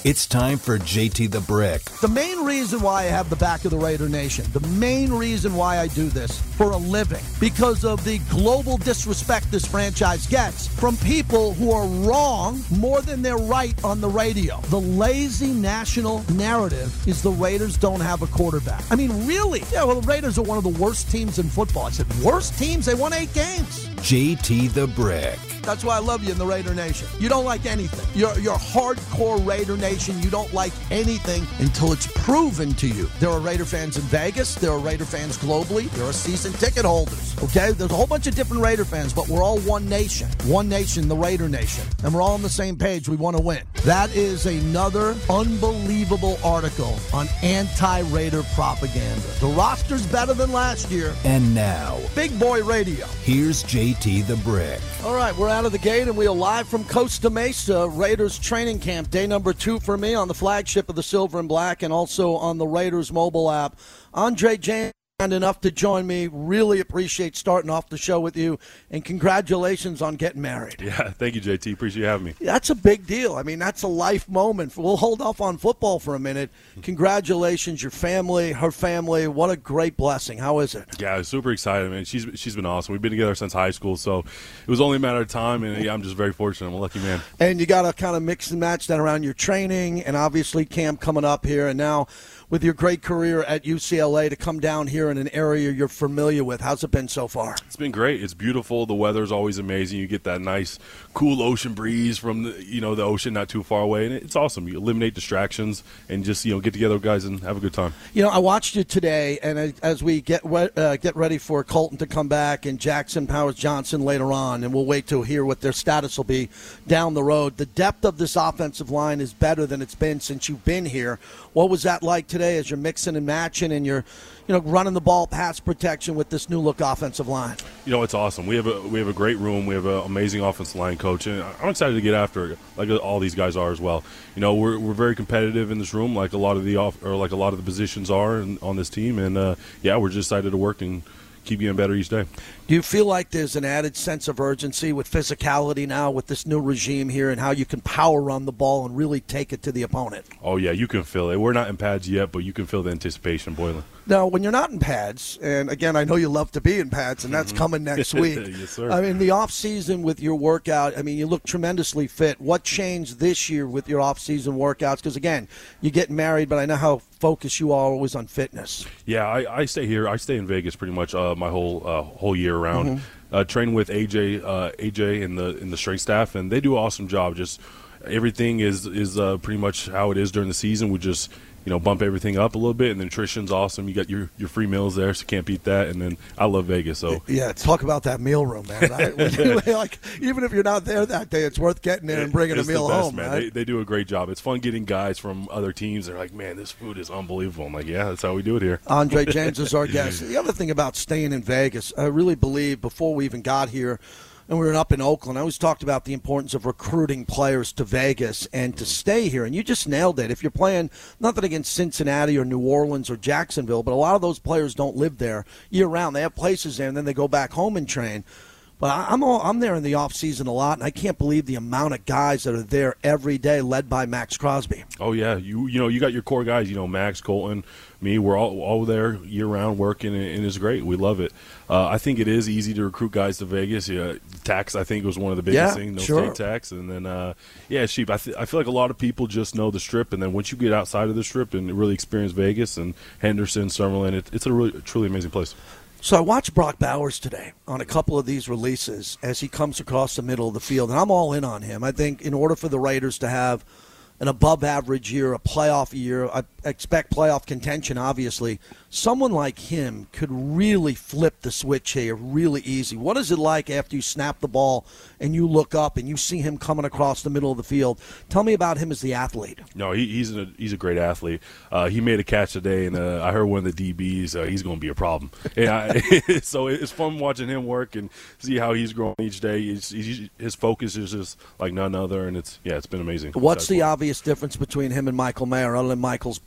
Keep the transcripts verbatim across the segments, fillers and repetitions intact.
It's time for J T the Brick. The main reason why I have the back of the Raider Nation, the main reason why I do this for a living, because of the global disrespect this franchise gets from people who are wrong more than they're right on the radio. The lazy national narrative is the Raiders don't have a quarterback. I mean, really? Yeah, well, the Raiders are one of the worst teams in football. I said, worst teams? They won eight games. J T the Brick. That's why I love you in the Raider Nation. You don't like anything. You're, you're hardcore Raider Nation. You don't like anything until it's proven to you. There are Raider fans in Vegas. There are Raider fans globally. There are season ticket holders. Okay? There's a whole bunch of different Raider fans, but we're all one nation. One nation, the Raider Nation. And we're all on the same page. We want to win. That is another unbelievable article on anti-Raider propaganda. The roster's better than last year. And now, Big Boy Radio. Here's J T the Brick. All right, we're out of the gate, and we are live from Costa Mesa, Raiders training camp, day number two for me on the flagship of the Silver and Black and also on the Raiders mobile app. Andre James, kind enough to join me. Really appreciate starting off the show with you, and congratulations on getting married. Yeah, thank you, J T. Appreciate you having me. That's a big deal. I mean, that's a life moment. We'll hold off on football for a minute. Congratulations, your family, her family. What a great blessing. How is it? Yeah, I was super excited, man. She's she's been awesome. We've been together since high school, so it was only a matter of time, and yeah, I'm just very fortunate. I'm a lucky man. And you got to kind of mix and match that around your training, and obviously camp coming up here, and now with your great career at U C L A to come down here in an area you're familiar with. How's it been so far? It's been great. It's beautiful. The weather's always amazing. You get that nice, cool ocean breeze from the, you know, the ocean not too far away, and it's awesome. You eliminate distractions and just, you know, get together with guys and have a good time. You know, I watched you today, and as we get uh, get ready for Colton to come back and Jackson Powers Johnson later on, and we'll wait to hear what their status will be down the road. The depth of this offensive line is better than it's been since you've been here. What was that like today as you're mixing and matching and you're, you know, running the ball, pass protection with this new look offensive line? You know, it's awesome. We have a we have a great room. We have an amazing offensive line coach, and I'm excited to get after it, like all these guys are as well. You know, we're we're very competitive in this room, like a lot of the off or like a lot of the positions are in, on this team, and uh, yeah, we're just excited to work and keep getting better each day. Do you feel like there's an added sense of urgency with physicality now with this new regime here and how you can power run the ball and really take it to the opponent? Oh, yeah, you can feel it. We're not in pads yet, but you can feel the anticipation boiling. Now, when you're not in pads, and again, I know you love to be in pads, and that's mm-hmm. coming next week. Yes, sir. I mean, the off-season with your workout, I mean, you look tremendously fit. What changed this year with your off-season workouts? Because, again, you're getting married, but I know how focused you are always on fitness. Yeah, I, I stay here. I stay in Vegas pretty much uh, my whole uh, whole year around. Mm-hmm. Uh, train with A J, uh, A J and the in the strength staff, and they do an awesome job. Just everything is is uh, pretty much how it is during the season. We just, you know, bump everything up a little bit, and the nutrition's awesome. You got your, your free meals there, so you can't beat that. And then I love Vegas. So yeah, talk about that meal room, man. Right? Like, even if you're not there that day, it's worth getting there and bringing it's a meal the best, home. Man. Right? They, they do a great job. It's fun getting guys from other teams. They're like, man, this food is unbelievable. I'm like, yeah, that's how we do it here. Andre James is our guest. The other thing about staying in Vegas, I really believe before we even got here, and we were up in Oakland, I always talked about the importance of recruiting players to Vegas and to stay here. And you just nailed it. If you're playing, nothing against Cincinnati or New Orleans or Jacksonville, but a lot of those players don't live there year-round. They have places there, and then they go back home and train. But I'm all, I'm there in the off season a lot, and I can't believe the amount of guys that are there every day, led by Max Crosby. Oh yeah, you you know you got your core guys. You know Max, Colton, me. We're all all there year round working, and, and it's great. We love it. Uh, I think it is easy to recruit guys to Vegas. Yeah, tax I think was one of the biggest yeah, things. No sure. state tax, and then uh, yeah, cheap. I th- I feel like a lot of people just know the Strip, and then once you get outside of the Strip and really experience Vegas and Henderson, Summerlin, it, it's a really truly amazing place. So I watched Brock Bowers today on a couple of these releases as he comes across the middle of the field, and I'm all in on him. I think in order for the Raiders to have an above-average year, a playoff year, I expect playoff contention, obviously, someone like him could really flip the switch here really easy. What is it like after you snap the ball and you look up and you see him coming across the middle of the field? Tell me about him as the athlete. No, he, he's a he's a great athlete. Uh, he made a catch today, and uh, I heard one of the D Bs, uh, he's going to be a problem. Yeah, so it's fun watching him work and see how he's growing each day. He's, he's, his focus is just like none other, and it's yeah, it's been amazing. What's the obvious difference between him and Michael Mayer, other than Michael's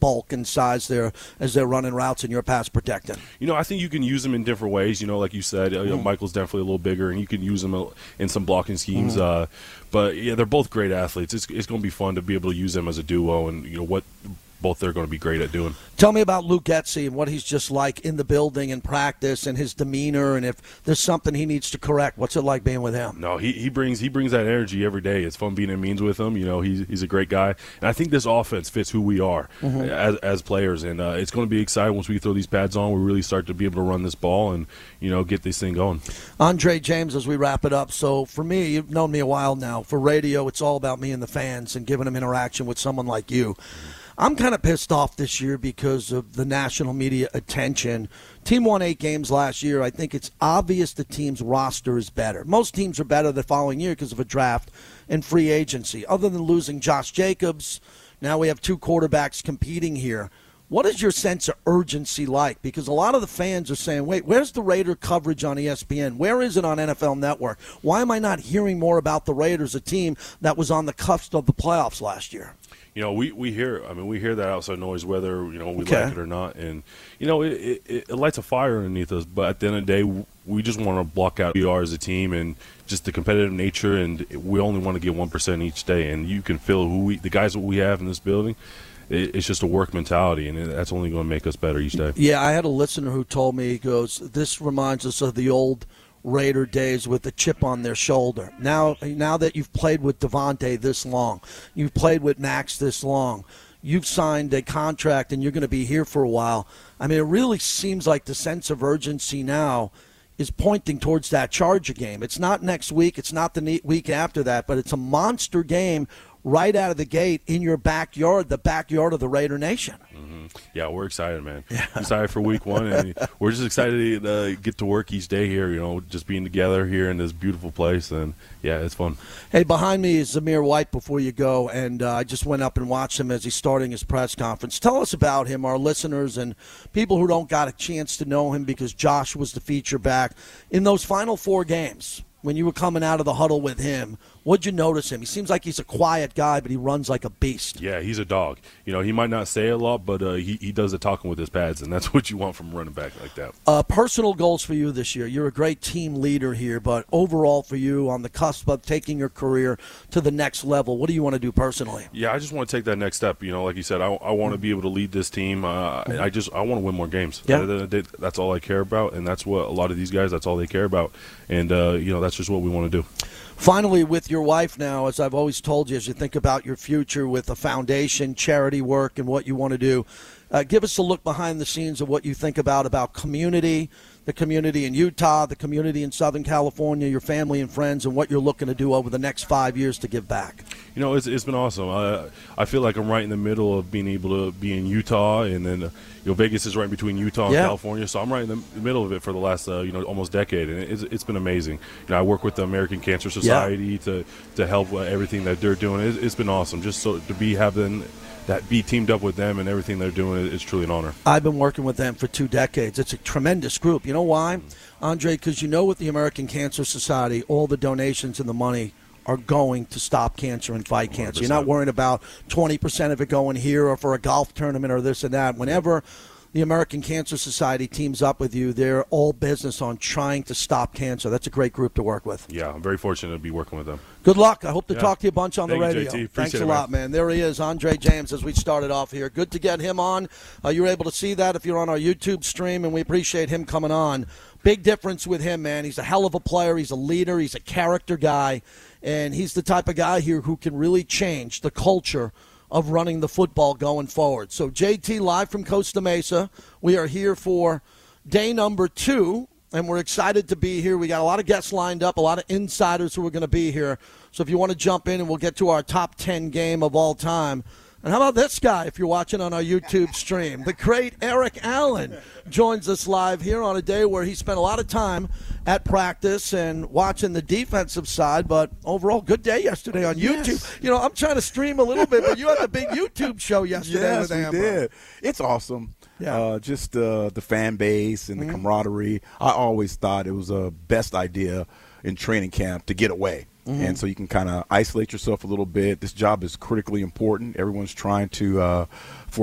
bulk and size there as they're running routes and you're pass protecting? You know, I think you can use him in different ways. You know, like you said, mm-hmm. you know, Michael's definitely a little bigger, and you can use him in some blocking schemes. Mm-hmm. Uh, but, yeah, they're both great athletes. It's, it's going to be fun to be able to use them as a duo and, you know, what – both they're going to be great at doing. Tell me about Luke Getsy and what he's just like in the building and practice and his demeanor, and if there's something he needs to correct. What's it like being with him? No, he, he brings he brings that energy every day. It's fun being in means with him. You know, he's he's a great guy, and I think this offense fits who we are mm-hmm. as as players. And uh, it's going to be exciting once we throw these pads on. We really start to be able to run this ball and you know get this thing going. Andre James, as we wrap it up. So for me, you've known me a while now. For radio, it's all about me and the fans and giving them interaction with someone like you. Mm-hmm. I'm kind of pissed off this year because of the national media attention. Team won eight games last year. I think it's obvious the team's roster is better. Most teams are better the following year because of a draft and free agency. Other than losing Josh Jacobs, now we have two quarterbacks competing here. What is your sense of urgency like? Because a lot of the fans are saying, wait, where's the Raider coverage on E S P N? Where is it on N F L Network? Why am I not hearing more about the Raiders, a team that was on the cusp of the playoffs last year? You know, we, we hear, I mean, we hear that outside noise whether, you know, we okay. like it or not. And, you know, it, it, it lights a fire underneath us. But at the end of the day, we just want to block out who we are as a team and just the competitive nature. And we only want to get one percent each day. And you can feel who we, the guys that we have in this building. It's just a work mentality, and that's only going to make us better each day. Yeah, I had a listener who told me, he goes, this reminds us of the old Raider days with the chip on their shoulder. Now now that you've played with Devontae this long, you've played with Max this long, you've signed a contract and you're going to be here for a while. I mean, it really seems like the sense of urgency now is pointing towards that Charger game. It's not next week, it's not the week after that, but it's a monster game right out of the gate in your backyard, the backyard of the Raider Nation. Mm-hmm. Yeah, we're excited, man. Yeah. Excited for week one, and we're just excited to uh, get to work each day here, you know, just being together here in this beautiful place, and, yeah, it's fun. Hey, behind me is Zamir White before you go, and uh, I just went up and watched him as he's starting his press conference. Tell us about him, our listeners, and people who don't got a chance to know him because Josh was the feature back. In those final four games, when you were coming out of the huddle with him, what'd you notice him? He seems like he's a quiet guy, but he runs like a beast. Yeah, he's a dog. You know, he might not say a lot, but uh, he, he does the talking with his pads, and that's what you want from a running back like that. Uh, personal goals for you this year. You're a great team leader here, but overall for you on the cusp of taking your career to the next level, what do you want to do personally? Yeah, I just want to take that next step. You know, like you said, I, I want to be able to lead this team. Uh, I just I want to win more games. Yeah. That's all I care about, and that's what a lot of these guys, that's all they care about. And, uh, you know, that's just what we want to do. Finally, with your wife now, as I've always told you, as you think about your future with a foundation, charity work, and what you want to do, uh, give us a look behind the scenes of what you think about, about community, the community in Utah, the community in Southern California, your family and friends, and what you're looking to do over the next five years to give back. You know, it's, it's been awesome. I, I feel like I'm right in the middle of being able to be in Utah, and then uh, you know Vegas is right between Utah and yeah. California, so I'm right in the middle of it for the last uh, you know almost decade, and it's, it's been amazing. You know, I work with the American Cancer Society yeah. to to help uh, everything that they're doing. It's, it's been awesome. Just so to be having that be teamed up with them and everything they're doing is truly an honor. I've been working with them for two decades. It's a tremendous group. You know why, Andre? Because you know with the American Cancer Society, all the donations and the money are going to stop cancer and fight cancer. one hundred percent. You're not worrying about twenty percent of it going here or for a golf tournament or this and that. Whenever the American Cancer Society teams up with you, they're all business on trying to stop cancer. That's a great group to work with. Yeah, I'm very fortunate to be working with them. Good luck. I hope to yeah. talk to you a bunch on Thank the radio. You, J T. Thanks it, a lot, man. man. There he is, Andre James, as we started off here. Good to get him on. Uh, you were able to see that if you're on our YouTube stream, and we appreciate him coming on. Big difference with him, man. He's a hell of a player. He's a leader. He's a character guy. And he's the type of guy here who can really change the culture of running the football going forward. So, J T, live from Costa Mesa. We are here for day number two, and we're excited to be here. We got a lot of guests lined up, a lot of insiders who are going to be here. So if you want to jump in, and we'll get to our top ten game of all time. And how about this guy, if you're watching on our YouTube stream? The great Eric Allen joins us live here on a day where he spent a lot of time at practice and watching the defensive side, but overall, good day yesterday on YouTube. Yes. You know, I'm trying to stream a little bit, but you had a big YouTube show yesterday yes, with Amber. we did. It's awesome. Yeah. Uh, just uh, the fan base and the mm-hmm. camaraderie. I always thought it was a best idea in training camp to get away. Mm-hmm. And so you can kind of isolate yourself a little bit. This job is critically important. Everyone's trying to, uh, for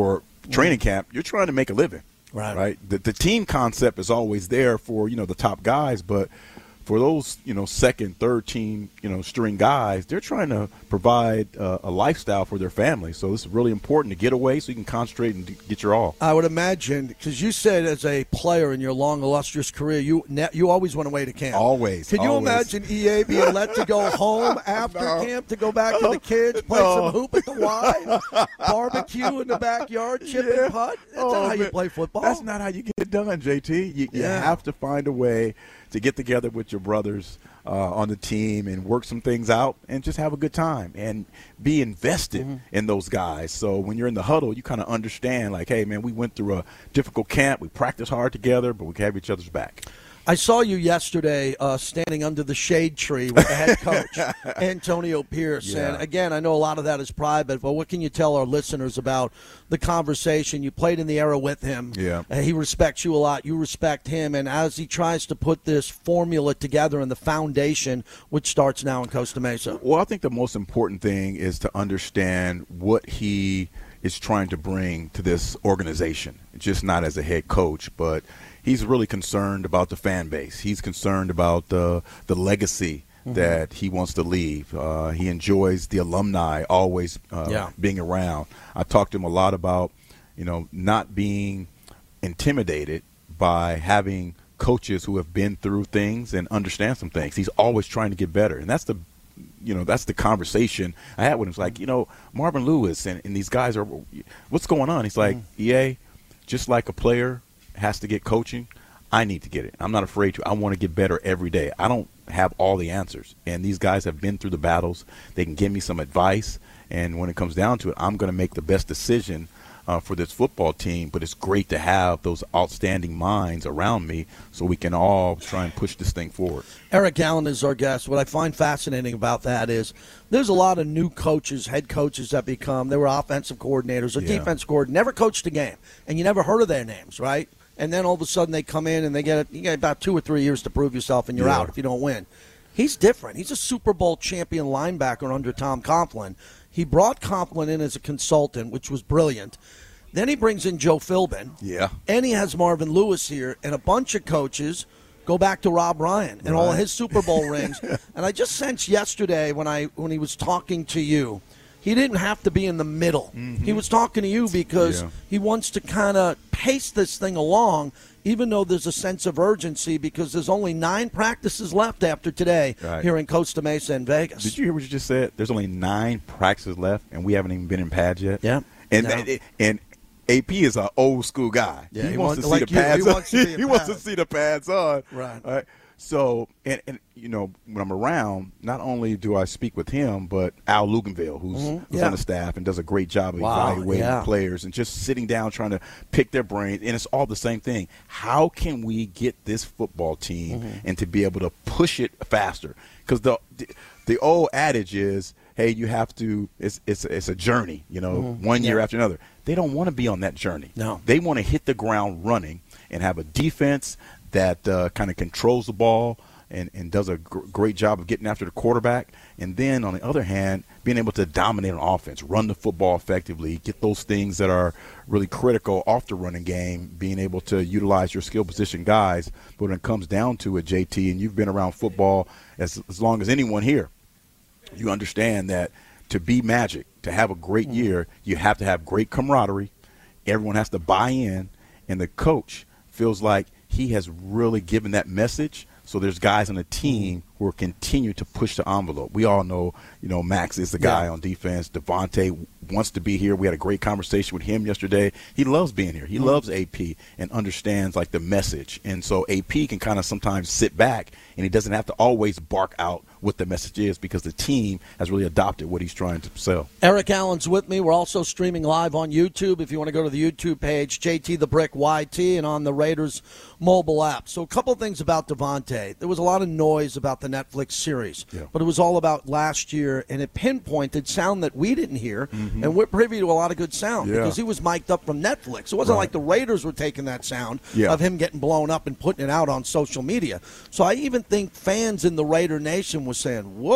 training camp, you're trying to make a living. Right. Right. The, the team concept is always there for, you know, the top guys, but for those, you know, second, third team, you know, string guys, they're trying to provide uh, a lifestyle for their family. So it's really important to get away so you can concentrate and get your all. I would imagine, because you said as a player in your long, illustrious career, you you always went away to camp. Always. Can you always. imagine E A being let to go home after No. camp to go back to the kids, play No. some hoop at the Y, barbecue in the backyard, chip Yeah. and putt? That's Oh, not how you man. play football. That's not how you get it done, J T. You, you Yeah. have to find a way to get together with your brothers uh, on the team and work some things out and just have a good time and be invested Mm-hmm. in those guys. So when you're in the huddle, you kind of understand, like, hey, man, we went through a difficult camp. We practiced hard together, but we have each other's back. I saw you yesterday uh, standing under the shade tree with the head coach, Antonio Pierce. Yeah. And, again, I know a lot of that is private, but what can you tell our listeners about the conversation? You played in the era with him. Yeah. Uh, he respects you a lot. You respect him. And as he tries to put this formula together and the foundation, which starts now in Costa Mesa. Well, I think the most important thing is to understand what he is trying to bring to this organization, just not as a head coach, but he's really concerned about the fan base. He's concerned about the the legacy mm-hmm. that he wants to leave. Uh, he enjoys the alumni always uh, yeah. being around. I talked to him a lot about, you know, not being intimidated by having coaches who have been through things and understand some things. He's always trying to get better, and that's the you know, that's the conversation I had with him. It's like, you know, Marvin Lewis and, and these guys are, what's going on? He's like, mm-hmm. E A, just like a player has to get coaching, I need to get it. I'm not afraid to. I want to get better every day. I don't have all the answers. And these guys have been through the battles. They can give me some advice. And when it comes down to it, I'm going to make the best decision uh, for this football team. But it's great to have those outstanding minds around me so we can all try and push this thing forward. Eric Allen is our guest. What I find fascinating about that is there's a lot of new coaches, head coaches that become, they were offensive coordinators or Yeah. defense coordinators, never coached a game, and you never heard of their names, right? And then all of a sudden they come in and they get you get about two or three years to prove yourself, and you're Yeah. out if you don't win. He's different. He's a Super Bowl champion linebacker under Tom Coughlin. He brought Coughlin in as a consultant, which was brilliant. Then he brings in Joe Philbin. Yeah. And he has Marvin Lewis here and a bunch of coaches. Go back to Rob Ryan and all of his Super Bowl rings. And I just sensed yesterday when I when he was talking to you, he didn't have to be in the middle. Mm-hmm. He was talking to you because yeah. he wants to kind of pace this thing along, even though there's a sense of urgency because there's only nine practices left after today right. here in Costa Mesa and Vegas. Did you hear what you just said? There's only nine practices left, and we haven't even been in pads yet. Yeah. And No. and, and A P is an old school guy. Yeah, he, he wants wants- to see like the you, he pads. wants to on. be in he wants to pads. see the pads on. Right. All right. So, and, and you know, when I'm around, not only do I speak with him, but Al Luganville, who's, Mhm. who's Yeah. on the staff and does a great job of Wow, evaluating yeah. players and just sitting down trying to pick their brains. And it's all the same thing. How can we get this football team Mhm. and to be able to push it faster? Because the, the the old adage is, hey, you have to. It's it's it's a journey. You know, Mhm. one year Yeah. after another. They don't want to be on that journey. No. They want to hit the ground running and have a defense that uh, kind of controls the ball and, and does a gr- great job of getting after the quarterback. And then, on the other hand, being able to dominate on offense, run the football effectively, get those things that are really critical off the running game, being able to utilize your skill position guys. But when it comes down to it, J T, and you've been around football as, as long as anyone here, you understand that to be Magic, to have a great year, you have to have great camaraderie. Everyone has to buy in, and the coach feels like he has really given that message. So there's guys on the team who are continue to push the envelope. We all know, you know, Max is the guy Yeah. on defense. Devontae wants to be here. We had a great conversation with him yesterday. He loves being here. He Mm-hmm. loves A P and understands, like, the message. And so A P can kind of sometimes sit back, and he doesn't have to always bark out what the message is because the team has really adopted what he's trying to sell. Eric Allen's with me. We're also streaming live on YouTube. If you want to go to the YouTube page, J T the Brick Y T, and on the Raiders mobile app. So a couple things about Devontae. There was a lot of noise about the Netflix series, Yeah. but it was all about last year, and it pinpointed sound that we didn't hear, Mm-hmm. and we're privy to a lot of good sound Yeah. because he was mic'd up from Netflix. It wasn't Right. like the Raiders were taking that sound Yeah. of him getting blown up and putting it out on social media. So I even think fans in the Raider Nation was saying, whoa,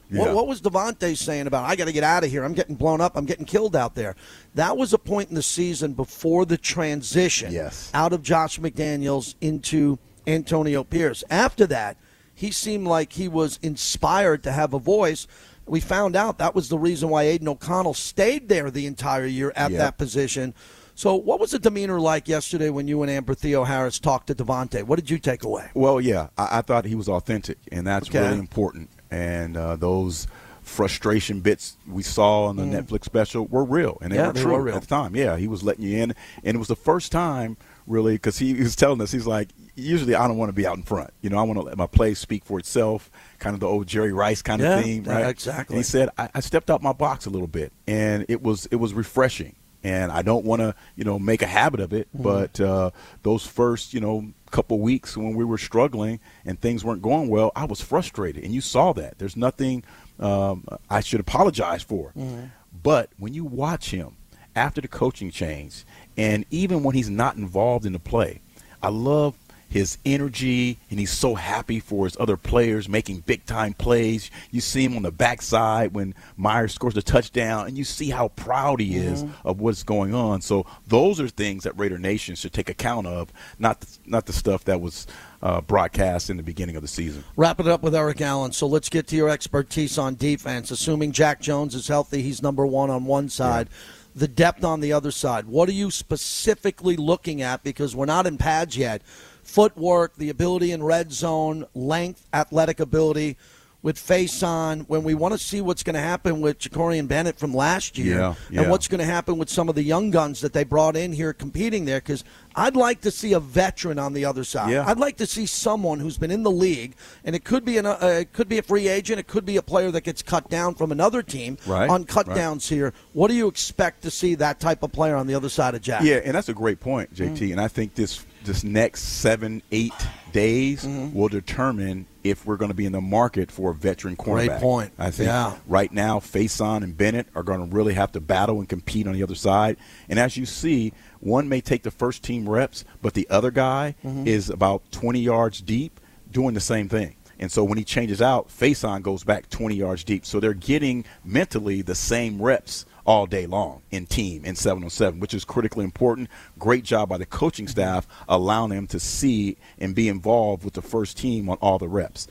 Yeah. What, what was Devontae saying about, I got to get out of here, I'm getting blown up, I'm getting killed out there? That was a point in the season before the transition Yes. out of Josh McDaniels into Antonio Pierce. After that, he seemed like he was inspired to have a voice. We found out that was the reason why Aiden O'Connell stayed there the entire year at Yep. that position. So what was the demeanor like yesterday when you and Amber Theo Harris talked to Devontae? What did you take away? Well, yeah, I, I thought he was authentic, and that's Okay. really important. And uh, those frustration bits we saw on the Mm. Netflix special were real, and they Yeah, were they true were real. at the time. Yeah, he was letting you in, and it was the first time, really, because he, he was telling us, he's like, usually I don't want to be out in front. You know, I want to let my play speak for itself, kind of the old Jerry Rice kind Yeah, of theme, yeah, right? exactly. And he said, I, I stepped out my box a little bit, and it was it was refreshing. And I don't want to, you know, make a habit of it, Mm-hmm. but uh, those first, you know, couple weeks when we were struggling and things weren't going well, I was frustrated, and you saw that. There's nothing um, I should apologize for. Mm-hmm. But when you watch him after the coaching change, and even when he's not involved in the play, I love his energy, and he's so happy for his other players making big-time plays. You see him on the backside when Myers scores a touchdown, and you see how proud he is of what's going on. So those are things that Raider Nation should take account of, not the, not the stuff that was uh, broadcast in the beginning of the season. Wrap it up with Eric Allen. So let's get to your expertise on defense. Assuming Jack Jones is healthy, he's number one on one side. Yeah. The depth on the other side. What are you specifically looking at? Because we're not in pads yet. Footwork, the ability in red zone, length, athletic ability with face on, when we want to see what's going to happen with Jacorian Bennett from last year Yeah, yeah. and what's going to happen with some of the young guns that they brought in here competing there, because I'd like to see a veteran on the other side. Yeah. I'd like to see someone who's been in the league, and it could be an, uh, it could be a free agent, it could be a player that gets cut down from another team Right, on cut right. downs here. What do you expect to see that type of player on the other side of Jack? Yeah, and that's a great point, J T. And I think this this next seven, eight days will determine if we're going to be in the market for a veteran cornerback. Great point. I think Yeah. right now, Faison and Bennett are going to really have to battle and compete on the other side. And as you see, one may take the first team reps, but the other guy is about twenty yards deep doing the same thing. And so when he changes out, Faison goes back twenty yards deep. So they're getting mentally the same reps all day long in team in seven on seven, which is critically important. Great job by the coaching staff allowing them to see and be involved with the first team on all the reps.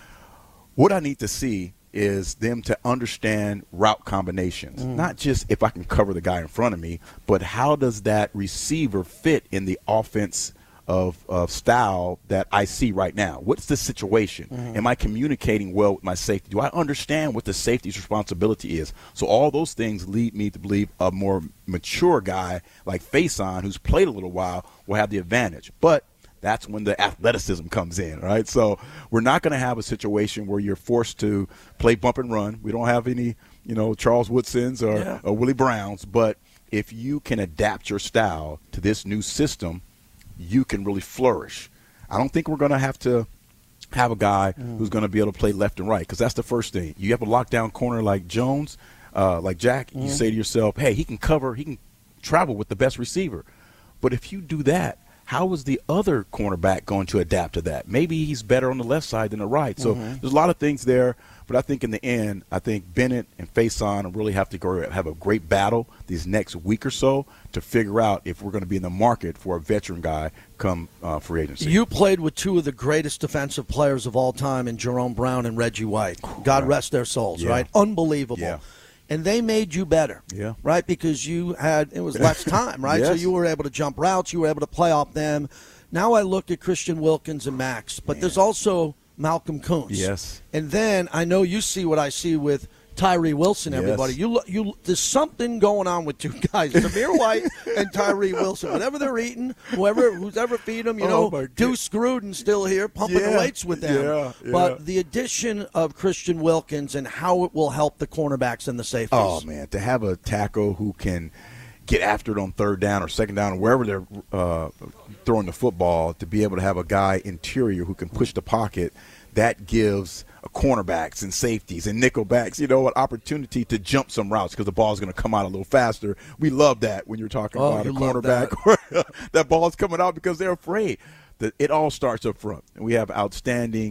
What I need to see is them to understand route combinations, not just if I can cover the guy in front of me, but how does that receiver fit in the offense of, of style that I see right now? What's the situation? Mm-hmm. Am I communicating well with my safety? Do I understand what the safety's responsibility is? So all those things lead me to believe a more mature guy like Faison, who's played a little while, will have the advantage. But that's when the athleticism comes in, right? So we're not going to have a situation where you're forced to play bump and run. We don't have any, you know, Charles Woodsons or, Yeah. or Willie Browns. But if you can adapt your style to this new system, you can really flourish. I don't think we're going to have to have a guy mm. who's going to be able to play left and right, because that's the first thing. You have a lockdown corner like Jones, uh, like Jack, mm. you say to yourself, hey, he can cover, he can travel with the best receiver. But if you do that, how is the other cornerback going to adapt to that? Maybe he's better on the left side than the right. So mm-hmm. there's a lot of things there. But I think in the end, I think Bennett and Faison really have to go have a great battle these next week or so to figure out if we're going to be in the market for a veteran guy come uh, free agency. You played with two of the greatest defensive players of all time in Jerome Brown and Reggie White. God rest their souls, yeah. right? Unbelievable. Yeah. And they made you better, yeah. right? Because you had, it was less time, right? Yes. So you were able to jump routes. You were able to play off them. Now I look at Christian Wilkins and Max, but Man. there's also Malcolm Kuntz. Yes. And then I know you see what I see with Tyree Wilson, everybody. Yes. You, you, there's something going on with two guys, Zamir White and Tyree Wilson. Whatever they're eating, whoever who's ever feed them, you oh know, Deuce Gruden still here pumping yeah. the weights with them. Yeah, yeah. But the addition of Christian Wilkins and how it will help the cornerbacks and the safeties. Oh, man, to have a tackle who can get after it on third down or second down or wherever they're uh, throwing the football, to be able to have a guy interior who can push the pocket, that gives cornerbacks and safeties and nickelbacks, you know, an opportunity to jump some routes because the ball is going to come out a little faster. We love that when you're talking oh, about you a cornerback. That. that ball is coming out because they're afraid. That it all starts up front. And we have outstanding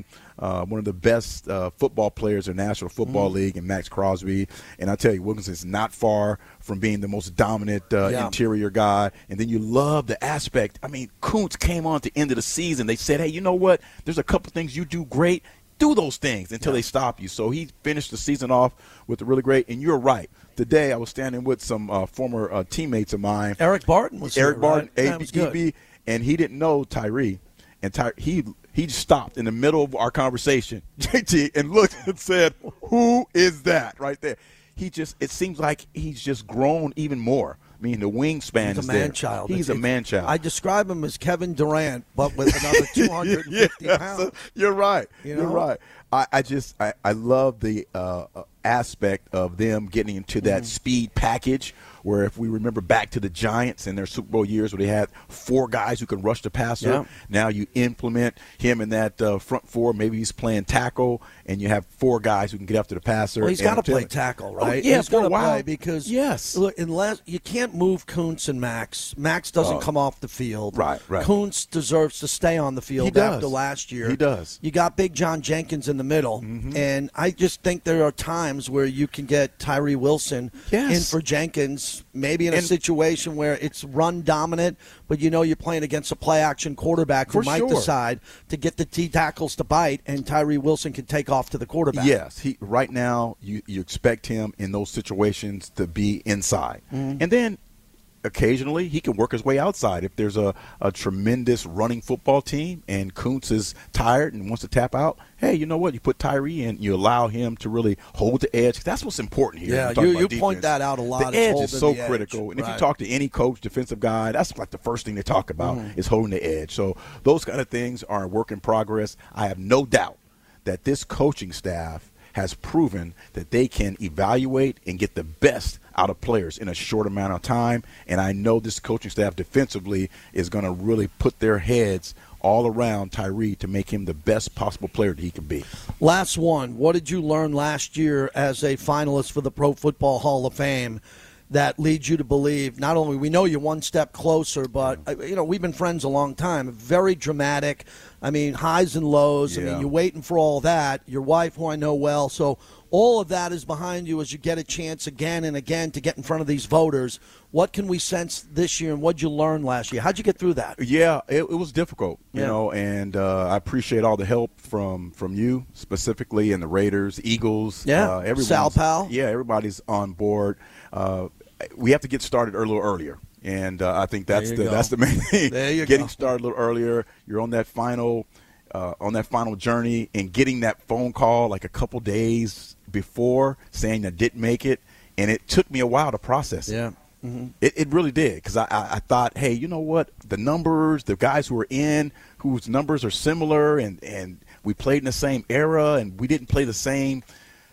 uh, one of the best uh, football players in the National Football mm. League, and Max Crosby. And I tell you, Wilkinson's not far from being the most dominant uh, yeah. interior guy. And then you love the aspect. I mean, Kuntz came on at the end of the season. They said, hey, you know what? There's a couple things you do great. Do those things until yeah. they stop you. So he finished the season off with a really great. And you're right. Today I was standing with some uh, former uh, teammates of mine. Eric Barton was Eric here, Barton, right? A B, E B, and he didn't know Tyree. And Ty- he he stopped in the middle of our conversation, J T, and looked and said, "Who is that right there?" He just it seems like he's just grown even more. I mean, the wingspan He's is a there. man-child. He's it's, a man-child. I describe him as Kevin Durant, but with another two hundred fifty yeah, pounds. So you're right. You You're know? right. I, I just I, I love the uh, aspect of them getting into that mm. speed package. Where if we remember back to the Giants in their Super Bowl years where they had four guys who can rush the passer, yeah. now you implement him in that uh, front four. Maybe he's playing tackle, and you have four guys who can get after the passer. Well, he's got to play tackle, right? Oh, yeah, he's going to play because yes, look, unless you can't move Kuntz and Max. Max doesn't oh. come off the field. Right, right. Kuntz deserves to stay on the field he does. after last year. He does. You got Big John Jenkins in the middle, mm-hmm. and I just think there are times where you can get Tyree Wilson yes. in for Jenkins, maybe in a and, situation where it's run dominant, but you know you're playing against a play action quarterback who For might sure. decide to get the T tackles to bite, and Tyree Wilson can take off to the quarterback. Yes, he right now you, you expect him in those situations to be inside, mm-hmm. and then occasionally he can work his way outside if there's a, a tremendous running football team and Kuntz is tired and wants to tap out. Hey, you know what? You put Tyree in, you allow him to really hold the edge. That's what's important here. Yeah, you, you point that out a lot. The edge is so the critical. Edge. And if right. you talk to any coach, defensive guy, that's like the first thing they talk about mm. is holding the edge. So those kind of things are a work in progress. I have no doubt that this coaching staff has proven that they can evaluate and get the best out of players in a short amount of time. And I know this coaching staff defensively is going to really put their heads all around Tyree to make him the best possible player that he can be. Last one. What did you learn last year as a finalist for the Pro Football Hall of Fame that leads you to believe not only we know you're one step closer, but, you know, we've been friends a long time. Very dramatic. I mean, highs and lows. Yeah. I mean, you're waiting for all that. Your wife, who I know well. So all of that is behind you as you get a chance again and again to get in front of these voters. What can we sense this year, and what did you learn last year? How'd you get through that? Yeah, it, it was difficult, you yeah. know, and uh, I appreciate all the help from, from you specifically and the Raiders, Eagles. Yeah, uh, everyone's- Sal Powell. Yeah, everybody's on board. Uh, we have to get started a little earlier. And uh, I think that's the go. that's the main thing. There you Getting go. started a little earlier. You're on that final uh, on that final journey, and getting that phone call like a couple days before saying I didn't make it, and it took me a while to process it. Yeah. Mm-hmm. It, it really did, because I, I, I thought, hey, you know what? The numbers, the guys who are in, whose numbers are similar, and, and we played in the same era, and we didn't play the same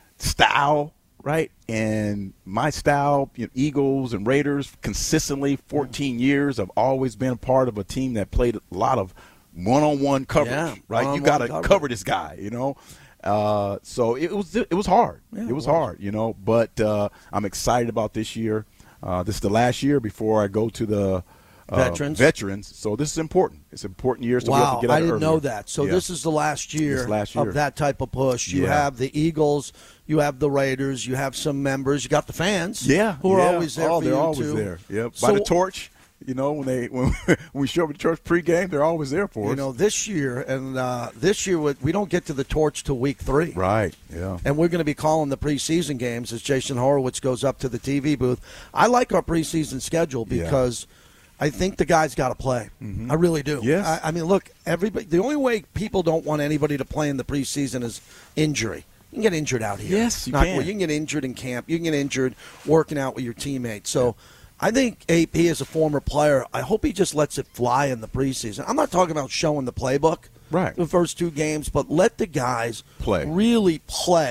style, right? And my style, you know, Eagles and Raiders, consistently fourteen years, I've always been a part of a team that played a lot of one-on-one coverage, yeah, right? one-on-one You got to coverage. cover this guy, you know. Uh, so it was it was hard. Yeah, it it was was. hard, you know. But uh, I'm excited about this year. Uh, this is the last year before I go to the uh, Veterans. Veterans. So this is important. It's an important year. So we have Wow, to get out I didn't earlier. know that. So Yeah. this is the last year, This last year. of that type of push. You Yeah. have the Eagles, you have the Raiders, you have some members, you got the fans, Yeah, who are yeah. always there Oh, for they're you always too. there. Yep. So- By the torch, you know, when they when, when we show up at the church pregame, they're always there for You us. know, this year and uh, this year we we don't get to the torch till week three. Right. Yeah. And we're going to be calling the preseason games as Jason Horowitz goes up to the T V booth. I like our preseason schedule Yeah. because I think the guys got to play. I really do. Yes. I, I mean, look, everybody. The only way people don't want anybody to play in the preseason is injury. You can get injured out here. Yes, you Not- can. well, you can get injured in camp. You can get injured working out with your teammates. So I think A P, as a former player, I hope he just lets it fly in the preseason. I'm not talking about showing the playbook Right. the first two games, but let the guys Play. really play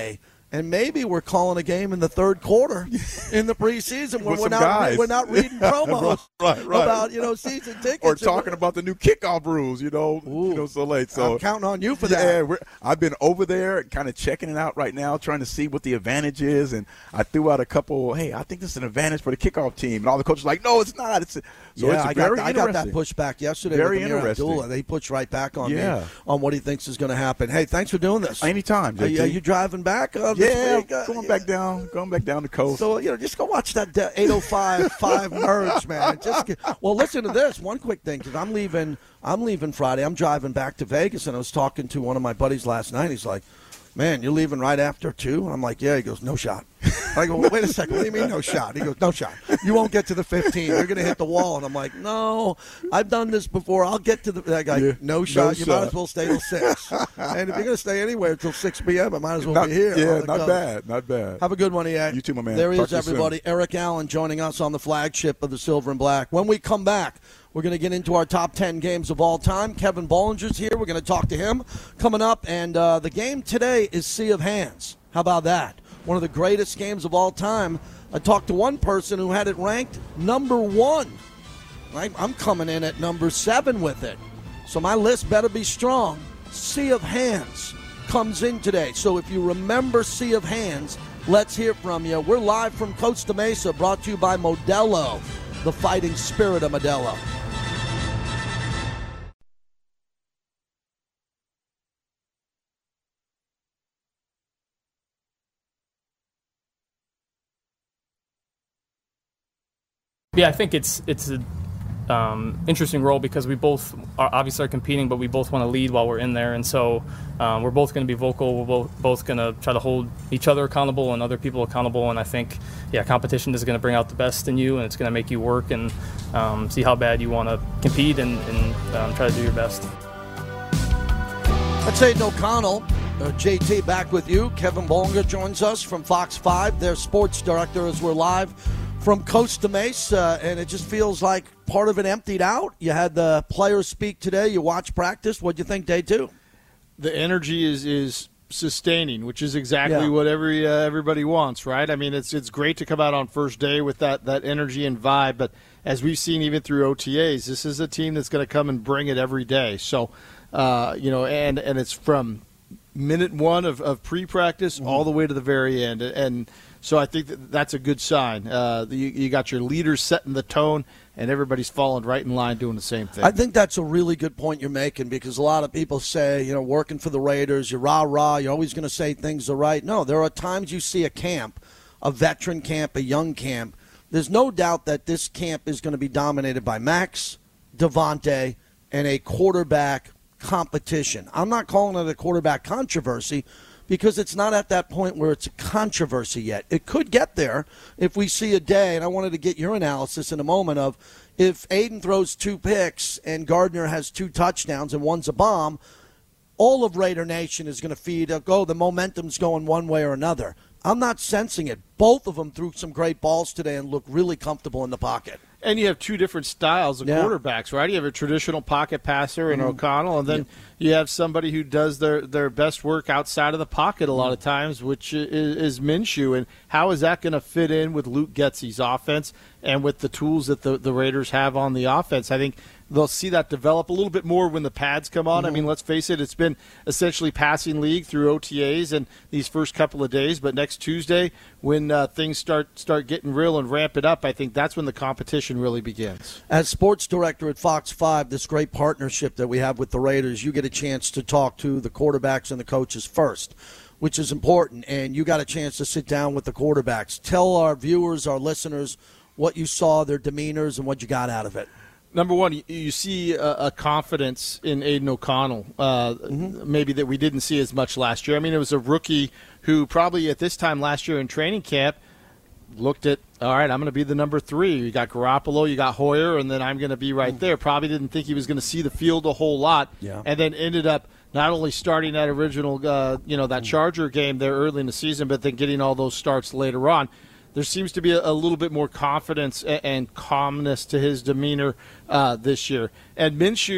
And maybe we're calling a game in the third quarter in the preseason when With we're some not guys. we're not reading promos right, right. about you know season tickets or talking about the new kickoff rules. You know, Ooh. you know, so late. So I'm counting on you for yeah, that. We're, I've been over there, kind of checking it out right now, trying to see what the advantage is. And I threw out a couple. Hey, I think this is an advantage for the kickoff team. And all the coaches are like, no, it's not. It's a, so yeah, it's I very got, I got that interesting. pushback yesterday Very with Amir interesting. Abdullah. They pushed right back on Yeah. me on what he thinks is going to happen. Hey, thanks for doing this. Anytime, Are you, J T. are you driving back? Uh, this Yeah, week? Uh, going yeah. back down, going back down the coast. So, you know, just go watch that eight oh five five merge, man. Just get, well, listen to this. One quick thing, because I'm leaving, I'm leaving Friday. I'm driving back to Vegas, and I was talking to one of my buddies last night. He's like, man, you're leaving right after two? And I'm like, yeah. He goes, no shot. I go, wait a second. What do you mean no shot? He goes, no shot. You won't get to the fifteen. You're going to hit the wall. And I'm like, no, I've done this before. I'll get to the that guy. Yeah, no no shot. You shot. might as well stay till six. And if you're going to stay anywhere till six p.m., I might as well not, be here. yeah, on the not coast. bad, not bad. Have a good one, E A. You too, my man. There he Talk is, to you soon. everybody. Eric Allen joining us on the flagship of the Silver and Black. When we come back, we're going to get into our top ten games of all time. Kevin Bollinger's here. We're going to talk to him coming up. And uh, the game today is Sea of Hands. How about that? One of the greatest games of all time. I talked to one person who had it ranked number one. I- I'm coming in at number seven with it. So my list better be strong. Sea of Hands comes in today. So if you remember Sea of Hands, let's hear from you. We're live from Costa Mesa, brought to you by Modelo, the fighting spirit of Modelo. Yeah, I think it's it's a um, interesting role because we both are obviously are competing, but we both want to lead while we're in there, and so um, we're both going to be vocal. We're both, both going to try to hold each other accountable and other people accountable. And I think, yeah, competition is going to bring out the best in you, and it's going to make you work and um, see how bad you want to compete and, and um, try to do your best. That's Aiden O'Connell. Uh, J T back with you. Kevin Bollinger joins us from Fox five, their sports director, as we're live from Costa Mesa, and it just feels like part of it emptied out. You had the players speak today. You watched practice. What'd you think day two? The energy is is sustaining, which is exactly Yeah. what every uh, everybody wants, right? I mean, it's it's great to come out on first day with that, that energy and vibe, but as we've seen even through O T As, this is a team that's going to come and bring it every day. So, uh, you know, and, and it's from minute one of, of pre-practice mm-hmm. all the way to the very end, and so I think that that's a good sign. Uh, you, you got your leaders setting the tone, and everybody's falling right in line doing the same thing. I think that's a really good point you're making, because a lot of people say, you know, working for the Raiders, you're rah-rah, you're always going to say things are right. No, there are times you see a camp, a veteran camp, a young camp. There's no doubt that this camp is going to be dominated by Max, Devontae, and a quarterback competition. I'm not calling it a quarterback controversy, because it's not at that point where it's a controversy yet. It could get there if we see a day, and I wanted to get your analysis in a moment of if Aiden throws two picks and Gardner has two touchdowns and one's a bomb, all of Raider Nation is going to feed, oh, the momentum's going one way or another. I'm not sensing it. Both of them threw some great balls today and looked really comfortable in the pocket. And you have two different styles of yeah. quarterbacks, right? You have a traditional pocket passer in mm-hmm. O'Connell, and then yeah. you have somebody who does their, their best work outside of the pocket a lot of times, which is, is Minshew. And how is that going to fit in with Luke Getsy's offense and with the tools that the, the Raiders have on the offense? I think they'll see that develop a little bit more when the pads come on. Mm-hmm. I mean, let's face it, it's been essentially passing league through O T As and these first couple of days. But next Tuesday, when uh, things start start getting real and ramp it up, I think that's when the competition really begins. As sports director at Fox five, this great partnership that we have with the Raiders, you get a chance to talk to the quarterbacks and the coaches first, which is important. And you got a chance to sit down with the quarterbacks. Tell our viewers, our listeners, what you saw, their demeanors, and what you got out of it. Number one, you, you see a, a confidence in Aiden O'Connell, uh, mm-hmm. maybe that we didn't see as much last year. I mean, it was a rookie who probably at this time last year in training camp looked at, all right, I'm going to be the number three. You got Garoppolo, you got Hoyer, and then I'm going to be right mm-hmm. there. Probably didn't think he was going to see the field a whole lot, yeah. and then ended up not only starting that original, uh, you know, that mm-hmm. Charger game there early in the season, but then getting all those starts later on. There seems to be a, a little bit more confidence and, and calmness to his demeanor uh, this year. And Minshew,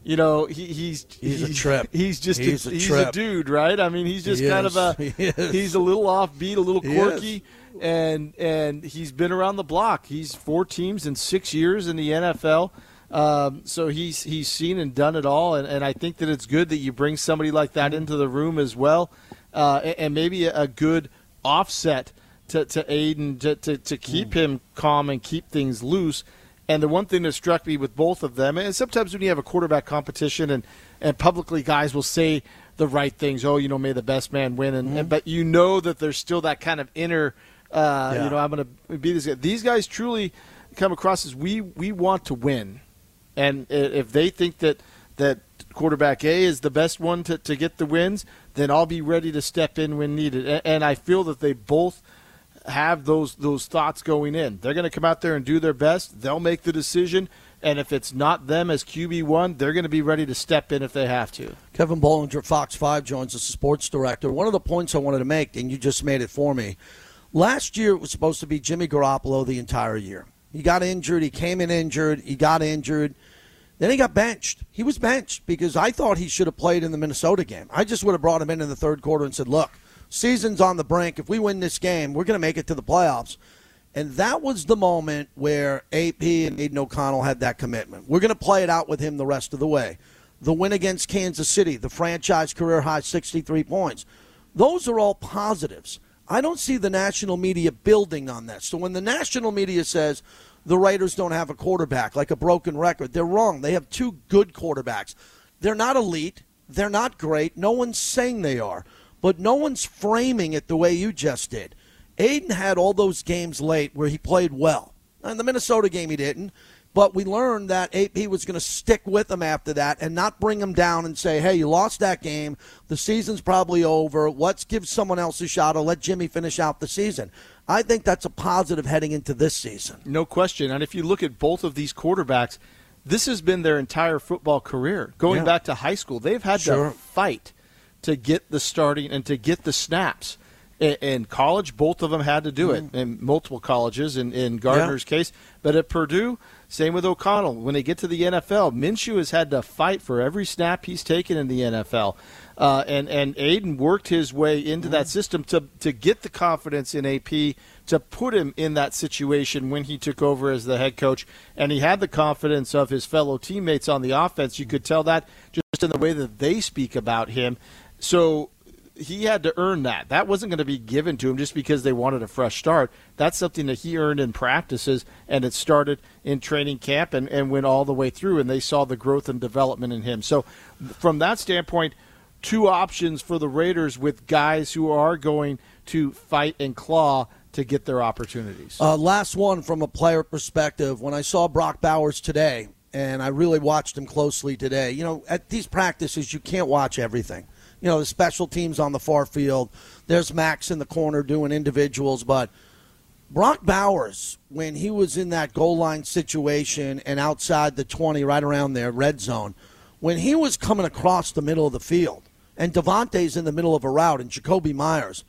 You know, he, he's he's a trip. He's just he's a, a, he's trip. a dude, right? I mean, he's just he kind is. of a he he's a little offbeat, a little He quirky, is. and and he's been around the block. He's four teams in six years in the N F L. Um, so he's he's seen and done it all, and, and I think that it's good that you bring somebody like that into the room as well, uh, and, and maybe a, a good offset to, to Aiden to, to, to keep mm. him calm and keep things loose. And the one thing that struck me with both of them, and sometimes when you have a quarterback competition and, and publicly guys will say the right things, oh, you know, may the best man win, and, mm. and but you know that there's still that kind of inner, uh, yeah. you know, I'm going to be this guy. These guys truly come across as we, we want to win. And if they think that, that quarterback A is the best one to, to get the wins, then I'll be ready to step in when needed. And, and I feel that they both have those those thoughts going in. They're going to come out there and do their best. They'll make the decision. And if it's not them as Q B one, they're going to be ready to step in if they have to. Kevin Bollinger, Fox five, joins us as sports director. One of the points I wanted to make, and you just made it for me, last year it was supposed to be Jimmy Garoppolo the entire year. He got injured. He came in injured. He got injured. Then he got benched. He was benched because I thought he should have played in the Minnesota game. I just would have brought him in in the third quarter and said, look, season's on the brink. If we win this game, we're going to make it to the playoffs. And that was the moment where A P and Aiden O'Connell had that commitment. We're going to play it out with him the rest of the way. The win against Kansas City, the franchise career-high sixty-three points. Those are all positives. I don't see the national media building on that. So when the national media says the Raiders don't have a quarterback, like a broken record, they're wrong. They have two good quarterbacks. They're not elite. They're not great. No one's saying they are. But no one's framing it the way you just did. Aiden had all those games late where he played well. In the Minnesota game he didn't. But we learned that A P was going to stick with him after that and not bring him down and say, hey, you lost that game. The season's probably over. Let's give someone else a shot or let Jimmy finish out the season. I think that's a positive heading into this season. No question. And if you look at both of these quarterbacks, this has been their entire football career. Going yeah. back to high school, they've had sure. to fight to get the starting and to get the snaps. In college, both of them had to do it, mm. in multiple colleges, in, in Gardner's yeah. case. But at Purdue, same with O'Connell. When they get to the N F L, Minshew has had to fight for every snap he's taken in the N F L. Uh, and, and Aiden worked his way into mm. that system to, to get the confidence in A P, to put him in that situation when he took over as the head coach. And he had the confidence of his fellow teammates on the offense. You could tell that just in the way that they speak about him. So he had to earn that. That wasn't going to be given to him just because they wanted a fresh start. That's something that he earned in practices, and it started in training camp and, and went all the way through, and they saw the growth and development in him. So from that standpoint, two options for the Raiders with guys who are going to fight and claw to get their opportunities. Uh, last one from a player perspective. When I saw Brock Bowers today, and I really watched him closely today, you know, at these practices you can't watch everything. You know, the special teams on the far field. There's Max in the corner doing individuals. But Brock Bowers, when he was in that goal line situation and outside the twenty, right around there, red zone, when he was coming across the middle of the field, and Devontae's in the middle of a route, and Jacoby Myers,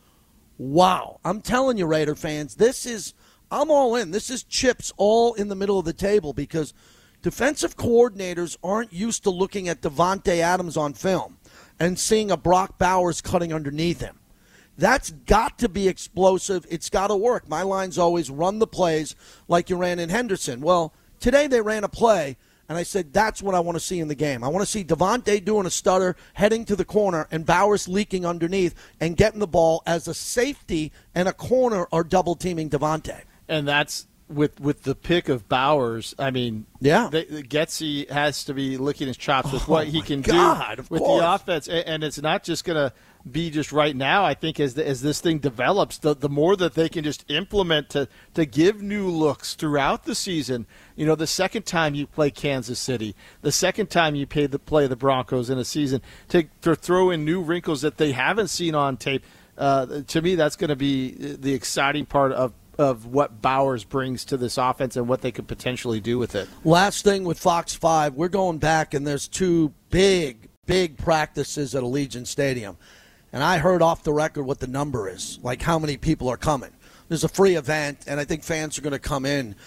wow. I'm telling you, Raider fans, this is, I'm all in. This is chips all in the middle of the table because defensive coordinators aren't used to looking at Davante Adams on film and seeing a Brock Bowers cutting underneath him. That's got to be explosive. It's got to work. My line's always run the plays like you ran in Henderson. Well, today they ran a play, and I said that's what I want to see in the game. I want to see Davante doing a stutter, heading to the corner, and Bowers leaking underneath and getting the ball as a safety and a corner are double-teaming Davante. And that's with with the pick of Bowers. I mean, yeah, they, Getsy has to be licking his chops with oh what he can God, do with course. the offense. And, and it's not just going to be just right now. I think as the, as this thing develops, the, the more that they can just implement to, to give new looks throughout the season. You know, the second time you play Kansas City, the second time you play the, play the Broncos in a season, to, to throw in new wrinkles that they haven't seen on tape, uh, to me that's going to be the exciting part of of what Bowers brings to this offense and what they could potentially do with it. Last thing with Fox five, we're going back, and there's two big, big practices at Allegiant Stadium. And I heard off the record what the number is, like how many people are coming. There's a free event, and I think fans are going to come in.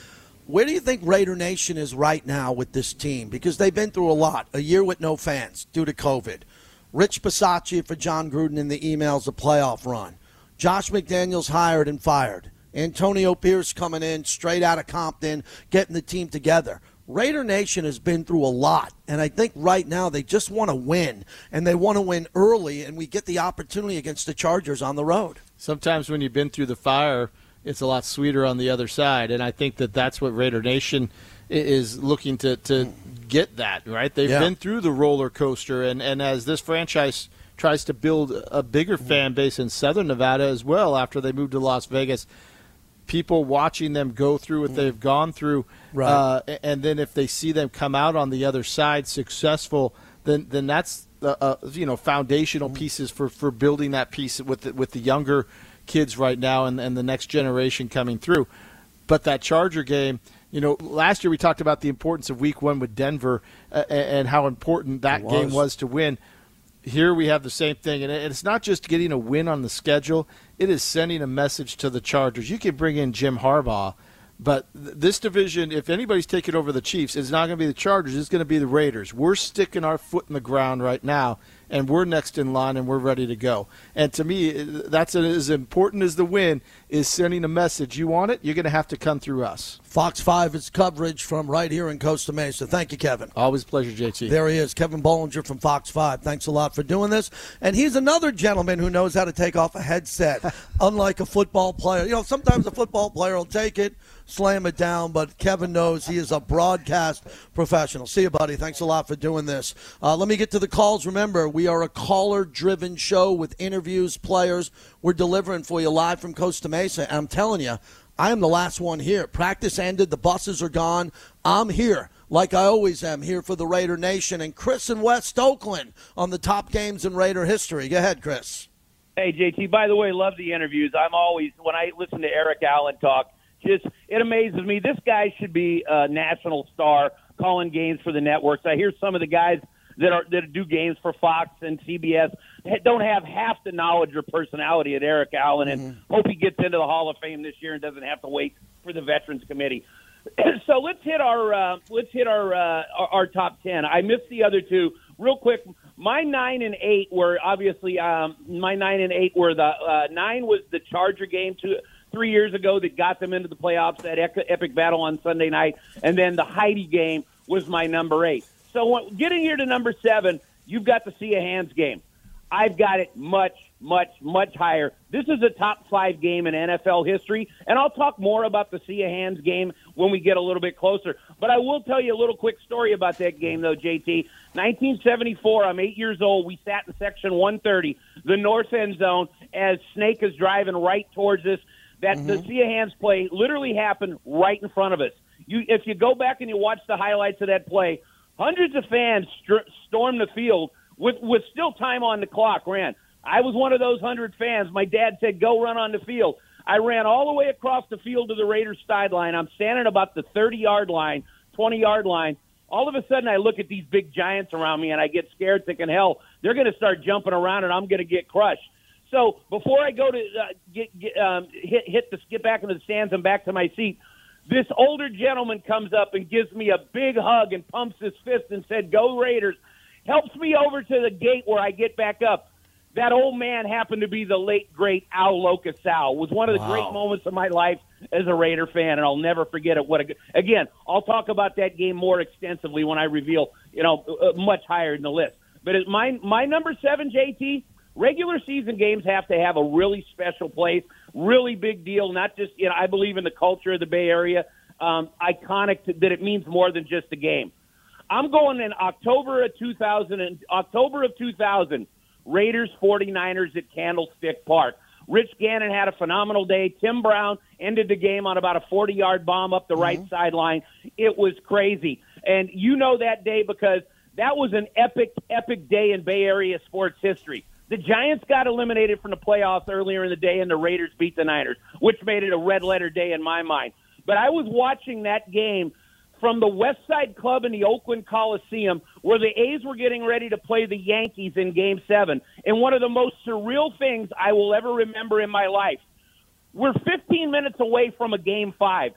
Where do you think Raider Nation is right now with this team? Because they've been through a lot. A year with no fans due to COVID. Rich Bisaccia for John Gruden in the emails, a playoff run. Josh McDaniels hired and fired. Antonio Pierce coming in straight out of Compton, getting the team together. Raider Nation has been through a lot, and I think right now they just want to win, and they want to win early, and we get the opportunity against the Chargers on the road. Sometimes when you've been through the fire, it's a lot sweeter on the other side, and I think that that's what Raider Nation is looking to, to get that, right? They've Yeah. been through the roller coaster, and, and as this franchise tries to build a bigger fan base in Southern Nevada as well after they moved to Las Vegas, people watching them go through what they've gone through, Right. uh, and then if they see them come out on the other side successful, then then that's uh, uh, you know foundational pieces for, for building that piece with the, with the younger kids right now and, and the next generation coming through. But that Charger game, you know, last year we talked about the importance of Week One with Denver uh, and how important that It was. game was to win. Here we have the same thing, and it's not just getting a win on the schedule. It is sending a message to the Chargers. You can bring in Jim Harbaugh, but th- this division, if anybody's taking over the Chiefs, it's not going to be the Chargers. It's going to be the Raiders. We're sticking our foot in the ground right now, and we're next in line, and we're ready to go. And to me, that's as important as the win, is sending a message. You want it? You're going to have to come through us. Fox five is coverage from right here in Costa Mesa. Thank you, Kevin. Always a pleasure, J T. There he is, Kevin Bollinger from Fox five. Thanks a lot for doing this. And he's another gentleman who knows how to take off a headset, unlike a football player. You know, sometimes a football player will take it, slam it down, but Kevin knows he is a broadcast professional. See you, buddy. Thanks a lot for doing this. Uh, let me get to the calls. Remember, we are a caller-driven show with interviews, players. We're delivering for you live from Costa Mesa. And I'm telling you, I am the last one here. Practice ended. The buses are gone. I'm here, like I always am, here for the Raider Nation. And Chris in West Oakland on the top games in Raider history. Go ahead, Chris. Hey, J T, by the way, love the interviews. I'm always, when I listen to Eric Allen talk, just it amazes me. This guy should be a national star calling games for the networks. I hear some of the guys that are that do games for Fox and C B S don't have half the knowledge or personality of Eric Allen, and mm-hmm. hope he gets into the Hall of Fame this year and doesn't have to wait for the Veterans Committee. So let's hit our uh, let's hit our, uh, our our top ten. I missed the other two real quick. My nine and eight were obviously um, my nine and eight were the uh, nine was the Charger game two. Three years ago that got them into the playoffs, that epic battle on Sunday night, and then the Heidi game was my number eight. So when, getting here to number seven, you've got the See a Hands game. I've got it much, much, much higher. This is a top five game in N F L history, and I'll talk more about the See a Hands game when we get a little bit closer. But I will tell you a little quick story about that game, though, J T. nineteen seventy-four, I'm eight years old. We sat in section one thirty, the north end zone, as Snake is driving right towards us. That mm-hmm. the See a Hands play literally happened right in front of us. You, if you go back and you watch the highlights of that play, hundreds of fans st- stormed the field with, with still time on the clock, ran. I was one of those hundred fans. My dad said, go run on the field. I ran all the way across the field to the Raiders sideline. I'm standing about the thirty-yard line, twenty-yard line. All of a sudden, I look at these big giants around me, and I get scared, thinking, hell, they're going to start jumping around, and I'm going to get crushed. So before I go to uh, get, get um, hit hit the get back into the stands and back to my seat, this older gentleman comes up and gives me a big hug and pumps his fist and said, "Go Raiders!" Helps me over to the gate where I get back up. That old man happened to be the late great Al Locust Al. It was one of the wow. great moments of my life as a Raider fan, and I'll never forget it. What a, again, I'll talk about that game more extensively when I reveal, you know, uh, much higher in the list. But it, my my number seven, J T. Regular season games have to have a really special place, really big deal, not just, you know, I believe in the culture of the Bay Area, um, iconic to, that it means more than just a game. I'm going in October of two thousand, and, October of two thousand, Raiders forty-niners at Candlestick Park. Rich Gannon had a phenomenal day. Tim Brown ended the game on about a forty-yard bomb up the mm-hmm. right sideline. It was crazy. And you know that day because that was an epic, epic day in Bay Area sports history. The Giants got eliminated from the playoffs earlier in the day, and the Raiders beat the Niners, which made it a red-letter day in my mind. But I was watching that game from the West Side Club in the Oakland Coliseum, where the A's were getting ready to play the Yankees in Game seven. And one of the most surreal things I will ever remember in my life, we're fifteen minutes away from a Game five.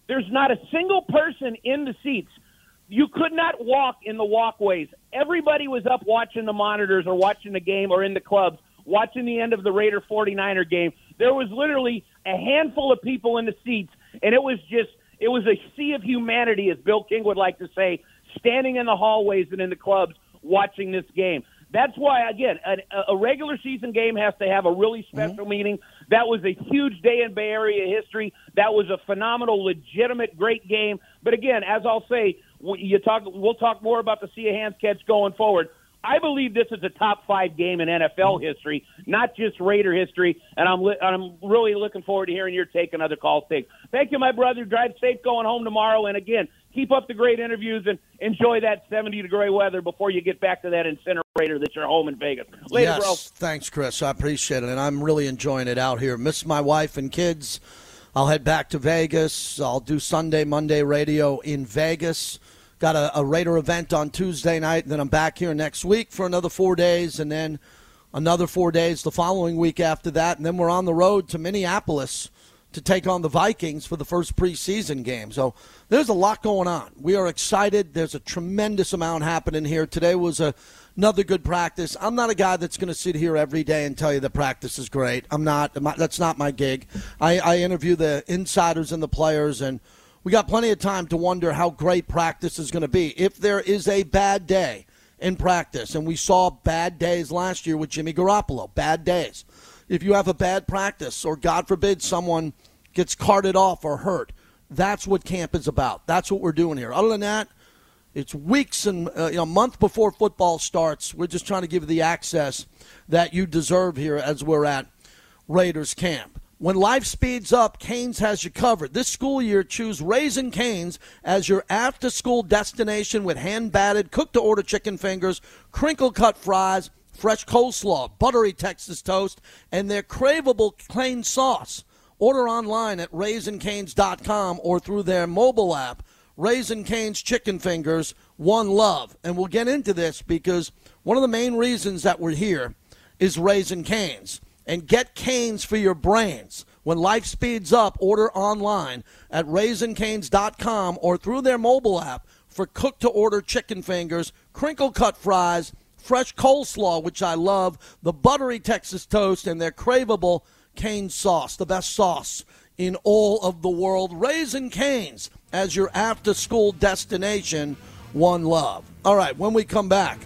There's not a single person in the seats. You could not walk in the walkways. Everybody was up watching the monitors or watching the game or in the clubs, watching the end of the Raider forty-niner game. There was literally a handful of people in the seats, and it was just it was a sea of humanity, as Bill King would like to say, standing in the hallways and in the clubs watching this game. That's why, again, a, a regular season game has to have a really special mm-hmm. meaning. That was a huge day in Bay Area history. That was a phenomenal, legitimate, great game. But again, as I'll say, you talk, we'll talk more about the Sea of Hands catch going forward. I believe this is a top five game in N F L history, not just Raider history, and I'm li- I'm really looking forward to hearing your take and other calls. Take. Thank you, my brother. Drive safe going home tomorrow, and again, keep up the great interviews and enjoy that seventy-degree weather before you get back to that incinerator that's your home in Vegas. Later, yes, bro. Thanks, Chris. I appreciate it, and I'm really enjoying it out here. Miss my wife and kids. I'll head back to Vegas. I'll do Sunday, Monday radio in Vegas. Got a, a Raider event on Tuesday night, and then I'm back here next week for another four days, and then another four days the following week after that, and then we're on the road to Minneapolis to take on the Vikings for the first preseason game. So there's a lot going on. We are excited. There's a tremendous amount happening here. Today was a, another good practice. I'm not a guy that's going to sit here every day and tell you the practice is great. I'm not. That's not my gig. I, I interview the insiders and the players, and we got plenty of time to wonder how great practice is going to be. If there is a bad day in practice, and we saw bad days last year with Jimmy Garoppolo, bad days. If you have a bad practice, or God forbid someone gets carted off or hurt, that's what camp is about. That's what we're doing here. Other than that, it's weeks and uh, you know, a month before football starts. We're just trying to give you the access that you deserve here as we're at Raiders camp. When life speeds up, Canes has you covered. This school year, choose Raising Cane's as your after-school destination with hand-batted, cooked-to-order chicken fingers, crinkle-cut fries, fresh coleslaw, buttery Texas toast, and their craveable Cane's sauce. Order online at raisin canes dot com or through their mobile app. Raising Cane's Chicken Fingers, one love. And we'll get into this because one of the main reasons that we're here is Raising Cane's. And get Cane's for your brains. When life speeds up, order online at raisin canes dot com or through their mobile app for cooked-to-order chicken fingers, crinkle-cut fries, fresh coleslaw, which I love, the buttery Texas toast, and their craveable Cane's sauce, the best sauce in all of the world. Raising Cane's as your after-school destination, one love. All right, when we come back,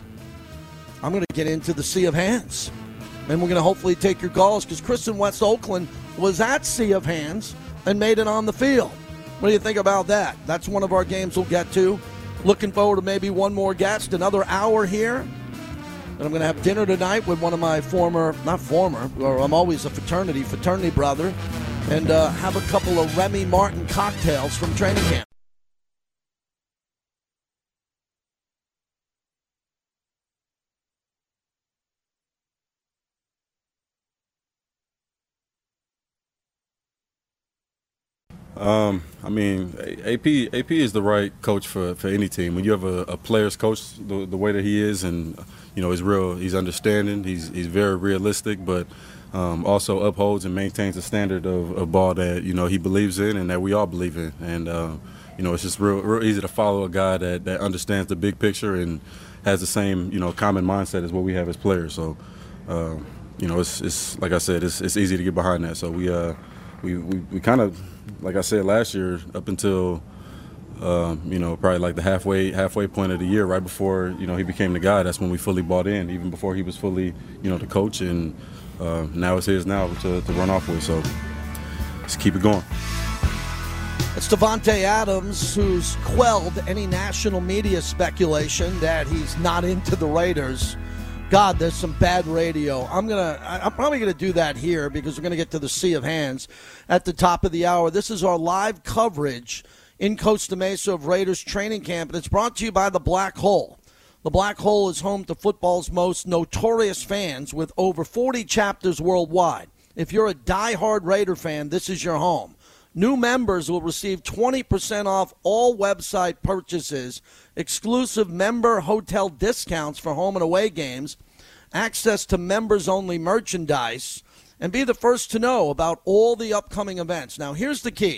I'm going to get into the Sea of Hands. And we're going to hopefully take your calls because Chris in West Oakland was at Sea of Hands and made it on the field. What do you think about that? That's one of our games we'll get to. Looking forward to maybe one more guest, another hour here. And I'm going to have dinner tonight with one of my former, not former, or I'm always a fraternity, fraternity brother, and uh, have a couple of Remy Martin cocktails from training camp. Um, I mean, A P A P is the right coach for, for any team. When you have a, a player's coach the, the way that he is, and you know, he's real, he's understanding, he's he's very realistic, but um, also upholds and maintains a standard of, of ball that you know he believes in and that we all believe in. And uh, you know, it's just real real easy to follow a guy that, that understands the big picture and has the same you know common mindset as what we have as players. So uh, you know, it's it's like I said, it's it's easy to get behind that. So we uh we we, we kind of, like I said last year, up until uh, you know probably like the halfway halfway point of the year, right before you know he became the guy. That's when we fully bought in, even before he was fully you know the coach. And uh, now it's his now to, to run off with. So let's keep it going. It's Davante Adams who's quelled any national media speculation that he's not into the Raiders. God, there's some bad radio. I'm gonna, I'm probably gonna do that here because we're gonna get to the Sea of Hands at the top of the hour. This is our live coverage in Costa Mesa of Raiders training camp, and it's brought to you by the Black Hole. The Black Hole is home to football's most notorious fans with over forty chapters worldwide. If you're a diehard Raider fan, this is your home. New members will receive twenty percent off all website purchases, exclusive member hotel discounts for home and away games, access to members-only merchandise, and be the first to know about all the upcoming events. Now, here's the key.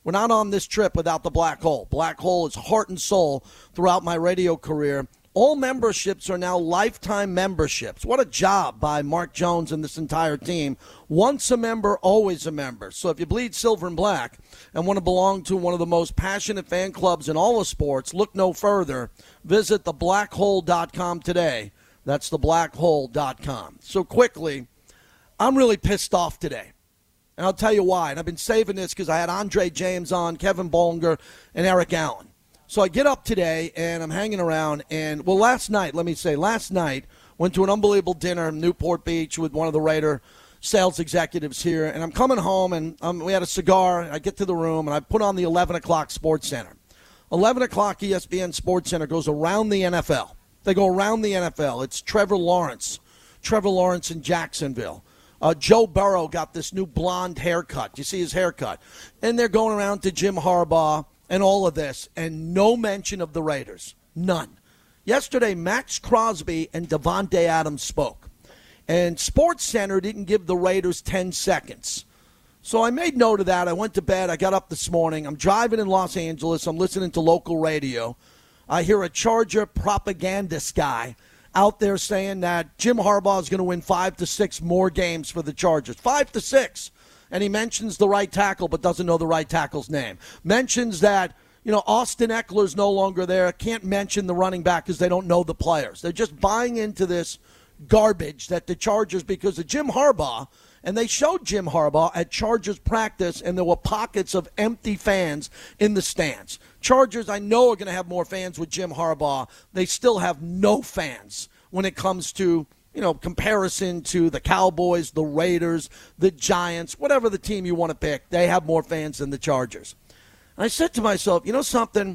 We're not on this trip without the Black Hole. Black Hole is heart and soul throughout my radio career. All memberships are now lifetime memberships. What a job by Mark Jones and this entire team. Once a member, always a member. So if you bleed silver and black and want to belong to one of the most passionate fan clubs in all of sports, look no further. Visit the black hole dot com today. That's the black hole dot com. So quickly, I'm really pissed off today. And I'll tell you why. And I've been saving this because I had Andre James on, Kevin Bollinger, and Eric Allen. So I get up today, and I'm hanging around, and, well, last night, let me say, last night, went to an unbelievable dinner in Newport Beach with one of the Raider sales executives here, and I'm coming home, and um, we had a cigar. I get to the room, and I put on the eleven o'clock Sports Center. eleven o'clock E S P N Sports Center goes around the N F L. They go around the N F L. It's Trevor Lawrence. Trevor Lawrence in Jacksonville. Uh, Joe Burrow got this new blonde haircut. You see his haircut. And they're going around to Jim Harbaugh and all of this, and no mention of the Raiders. None. Yesterday, Max Crosby and Davante Adams spoke, and SportsCenter didn't give the Raiders ten seconds. So I made note of that. I went to bed. I got up this morning. I'm driving in Los Angeles. I'm listening to local radio. I hear a Charger propagandist guy out there saying that Jim Harbaugh is going to win five to six more games for the Chargers. Five to six. And he mentions the right tackle but doesn't know the right tackle's name. Mentions that, you know, Austin Eckler's no longer there. Can't mention the running back because they don't know the players. They're just buying into this garbage that the Chargers, because of Jim Harbaugh, and they showed Jim Harbaugh at Chargers practice, and there were pockets of empty fans in the stands. Chargers, I know, are going to have more fans with Jim Harbaugh. They still have no fans when it comes to, you know, comparison to the Cowboys, the Raiders, the Giants, whatever the team you want to pick. They have more fans than the Chargers. And I said to myself, you know something?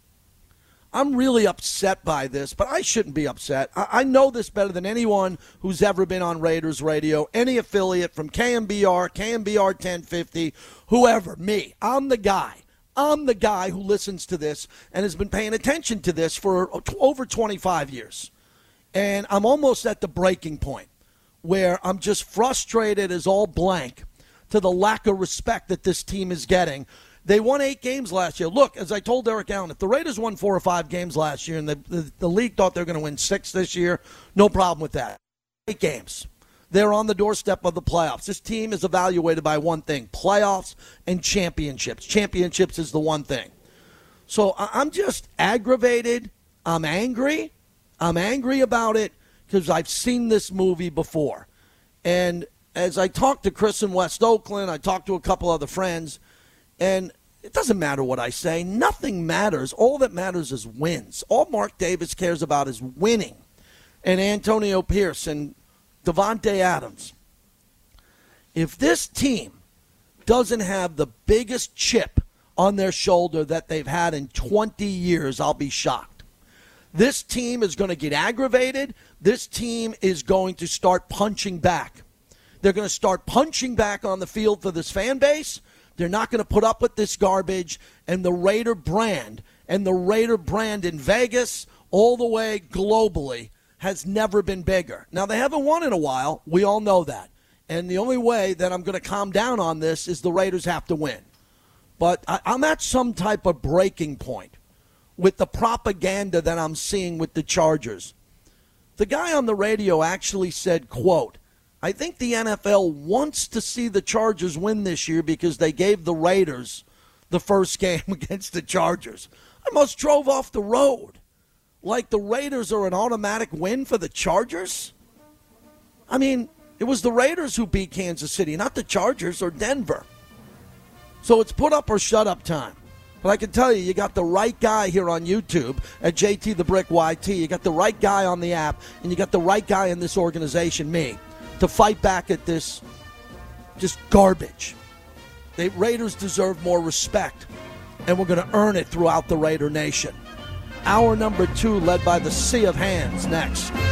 I'm really upset by this, but I shouldn't be upset. I, I know this better than anyone who's ever been on Raiders radio, any affiliate from K M B R, K M B R ten fifty, whoever, me. I'm the guy. I'm the guy who listens to this and has been paying attention to this for over twenty-five years. And I'm almost at the breaking point where I'm just frustrated as all blank to the lack of respect that this team is getting. They won eight games last year. Look, as I told Eric Allen, if the Raiders won four or five games last year and the, the, the league thought they were going to win six this year, no problem with that. Eight games. They're on the doorstep of the playoffs. This team is evaluated by one thing, playoffs and championships. Championships is the one thing. So I'm just aggravated. I'm angry. I'm angry about it because I've seen this movie before. And as I talked to Chris in West Oakland, I talked to a couple other friends, and it doesn't matter what I say. Nothing matters. All that matters is wins. All Mark Davis cares about is winning. And Antonio Pierce and Davante Adams. If this team doesn't have the biggest chip on their shoulder that they've had in twenty years, I'll be shocked. This team is going to get aggravated. This team is going to start punching back. They're going to start punching back on the field for this fan base. They're not going to put up with this garbage. And the Raider brand, and the Raider brand in Vegas all the way globally, has never been bigger. Now, they haven't won in a while. We all know that. And the only way that I'm going to calm down on this is the Raiders have to win. But I, I'm at some type of breaking point with the propaganda that I'm seeing with the Chargers. The guy on the radio actually said, quote, I think the N F L wants to see the Chargers win this year because they gave the Raiders the first game against the Chargers. I almost drove off the road like the Raiders are an automatic win for the Chargers. I mean, it was the Raiders who beat Kansas City, not the Chargers or Denver. So it's put up or shut up time. But I can tell you, you got the right guy here on YouTube at J T the Brick Y T. You got the right guy on the app, and you got the right guy in this organization, me, to fight back at this just garbage. The Raiders deserve more respect, and we're going to earn it throughout the Raider Nation. Hour number two, led by the Sea of Hands, next.